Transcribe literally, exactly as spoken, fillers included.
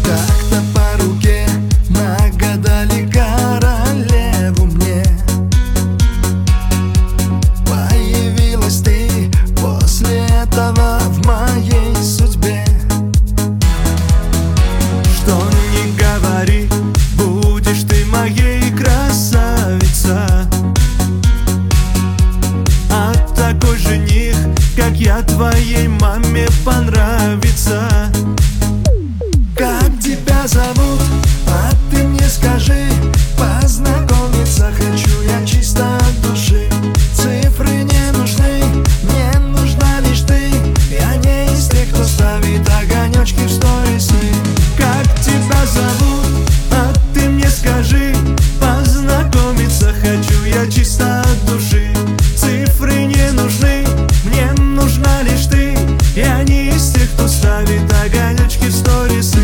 Как-то по руке нагадали королеву мне. Появилась ты после этого в моей судьбе. Что ни говори, будешь ты моей красавица. А такой жених, как я, твоей маме понравится. Как тебя зовут?